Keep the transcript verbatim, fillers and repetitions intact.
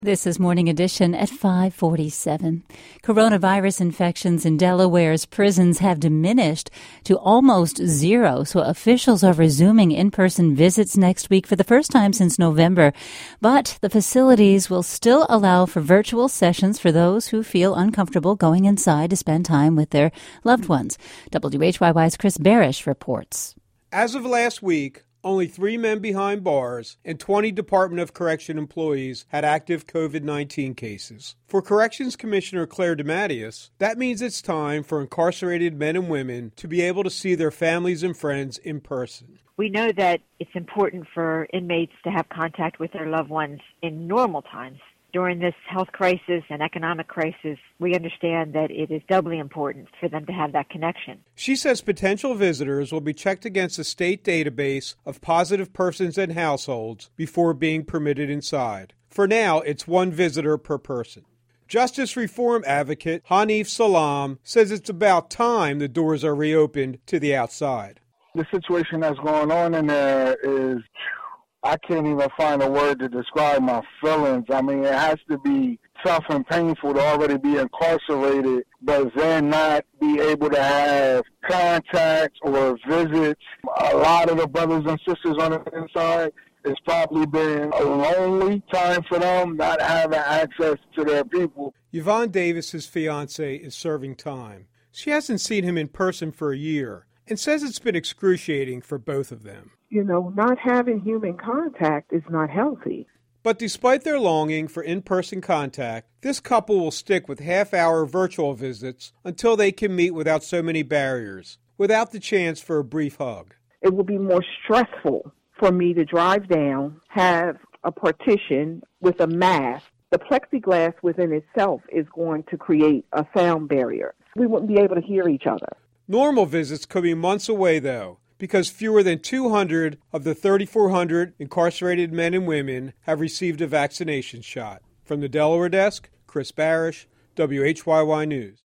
This is Morning Edition at five forty-seven. Coronavirus infections in Delaware's prisons have diminished to almost zero, so officials are resuming in-person visits next week for the first time since November. But the facilities will still allow for virtual sessions for those who feel uncomfortable going inside to spend time with their loved ones. W H Y Y's Chris Barish reports. As of last week, only three men behind bars and twenty Department of Correction employees had active covid nineteen cases. For Corrections Commissioner Claire DeMatteis, that means it's time for incarcerated men and women to be able to see their families and friends in person. We know that it's important for inmates to have contact with their loved ones in normal times. During this health crisis and economic crisis, we understand that it is doubly important for them to have that connection. She says potential visitors will be checked against a state database of positive persons and households before being permitted inside. For now, it's one visitor per person. Justice reform advocate Hanif Salam says it's about time the doors are reopened to the outside. The situation that's going on in there is, I can't even find a word to describe my feelings. I mean, it has to be tough and painful to already be incarcerated, but then not be able to have contact or visits. A lot of the brothers and sisters on the inside, it's probably been a lonely time for them not having access to their people. Yvonne Davis's fiance is serving time. She hasn't seen him in person for a year and says it's been excruciating for both of them. You know, not having human contact is not healthy. But despite their longing for in-person contact, this couple will stick with half-hour virtual visits until they can meet without so many barriers, without the chance for a brief hug. It will be more stressful for me to drive down, have a partition with a mask. The plexiglass within itself is going to create a sound barrier. We wouldn't be able to hear each other. Normal visits could be months away, though, because fewer than two hundred of the thirty-four hundred incarcerated men and women have received a vaccination shot. From the Delaware desk, Chris Barish, W H Y Y News.